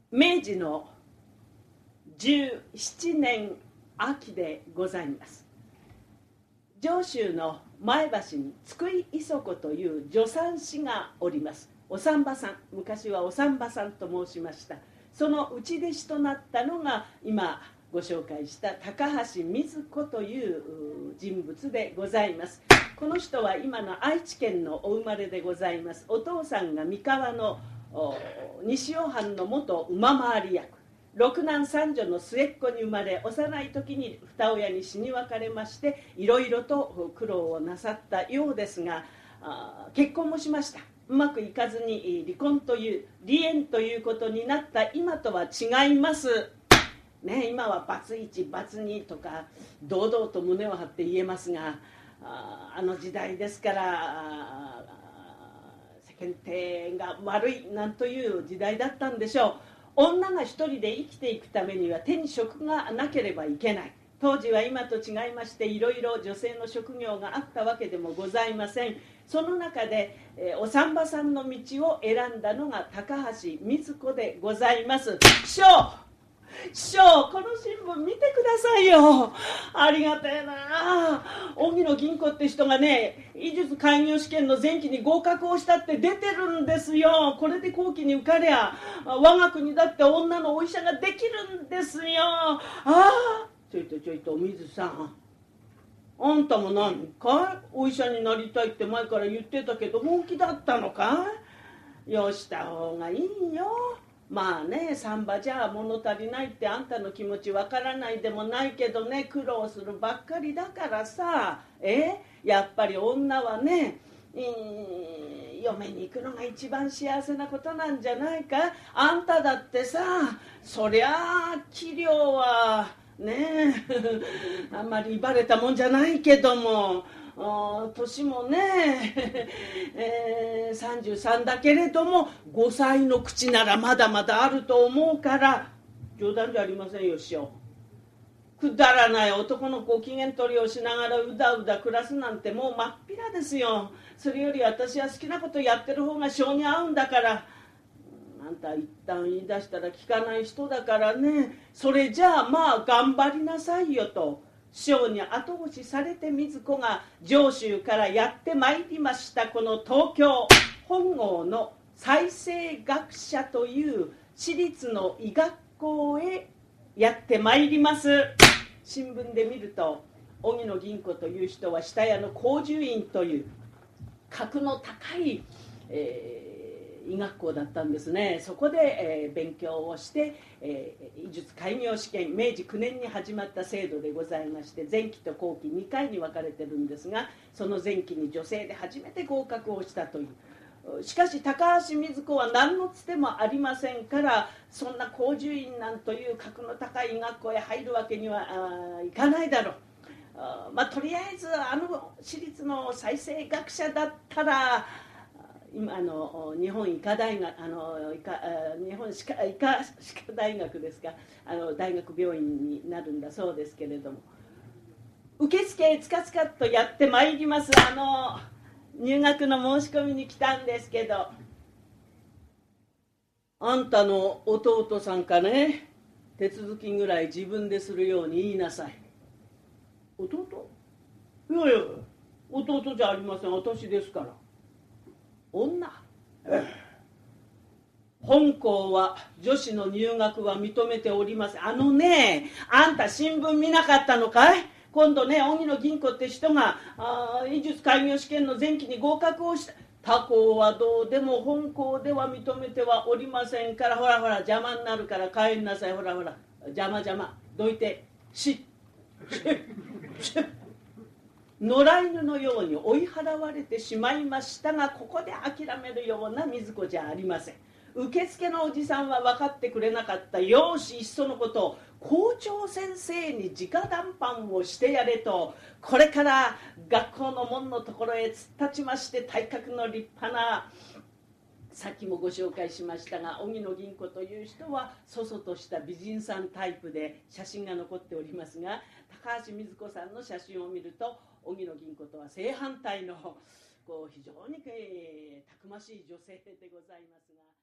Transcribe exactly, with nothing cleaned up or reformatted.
明治のじゅうななねん秋でございます。上州の前橋に津久井磯子という助産師がおります。お産婆さん、昔はお産婆さんと申しました。その内弟子となったのが今ご紹介した高橋瑞子という人物でございます。この人は今の愛知県のお生まれでございます。お父さんが三河の西尾藩の元馬回り役、六男三女の末っ子に生まれ、幼い時に二親に死に別れまして、いろいろと苦労をなさったようですが、結婚もしました。うまくいかずに離婚という離縁ということになった今とは違いますね。今はバツいちバツにとか堂々と胸を張って言えますが、あ, あの時代ですから世間体が悪いなんという時代だったんでしょう。女が一人で生きていくためには手に職がなければいけない。当時は今と違いまして、いろいろ女性の職業があったわけでもございません。その中で、えー、お産婆さんの道を選んだのが高橋瑞子でございます。師匠師匠、この新聞見てくださいよ。ありがてえな。荻野銀子って人がね、医術開業試験の前期に合格をしたって出てるんですよ。これで後期に受かりゃ我が国だって女のお医者ができるんですよ。ああ、ちょいとちょいとお水さん、あんたも何かいお医者になりたいって前から言ってたけど本気だったのかい。よした方がいいよ。まあね、産婆じゃ物足りないってあんたの気持ちわからないでもないけどね、苦労するばっかりだからさ、えやっぱり女はね、えー、嫁に行くのが一番幸せなことなんじゃないか。あんただってさ、そりゃあ器量はねえあんまり威張れたもんじゃないけども、年もね、えー、さんじゅうさんだけれどもごさいの口ならまだまだあると思うから。冗談じゃありませんよ師匠。くだらない男のご機嫌取りをしながらうだうだ暮らすなんてもう真っ平ですよ。それより私は好きなことやってる方が性に合うんだから。あんた一旦言い出したら聞かない人だからね。それじゃあまあ頑張りなさいよと師匠に後押しされて瑞子が上州からやってまいりました。この東京本郷の済生学者という私立の医学校へやってまいります。新聞で見ると荻野銀子という人は下屋の光寿院という格の高い、えー医学校だったんですね。そこで、えー、勉強をして、えー、医術開業試験、明治くねんに始まった制度でございまして、前期と後期にかいに分かれてるんですが、その前期に女性で初めて合格をしたという。しかし高橋瑞子は何のつてもありませんから、そんな光寿院なんという格の高い医学校へ入るわけにはいかないだろう。あまあ、とりあえずあの私立の済生学者だったら今あの日本医科大学あの医科日本歯科医科歯科大学ですか、あの大学病院になるんだそうですけれども、受付つかつかっとやってまいります。あの入学の申し込みに来たんですけど、あんたの弟さんかね、手続きぐらい自分でするように言いなさい。弟？いやいや弟じゃありません、私ですから。女、本校は女子の入学は認めておりません。あのね、あんた新聞見なかったのかい。今度ね、荻野銀子って人があ医術開業試験の前期に合格をした。他校はどうでも本校では認めてはおりませんから、ほらほら邪魔になるから帰りなさい。ほらほら邪魔邪魔どいてしっしっ野良犬のように追い払われてしまいましたが、ここで諦めるような瑞子じゃありません。受付のおじさんは分かってくれなかった。よしいっそのことを校長先生に直談判をしてやれと、これから学校の門のところへ突っ立ちまして、体格の立派な、さっきもご紹介しましたが荻野銀子という人はそそとした美人さんタイプで写真が残っておりますが、高橋瑞子さんの写真を見ると荻野銀子とは正反対のこう非常に、えー、たくましい女性でございますが。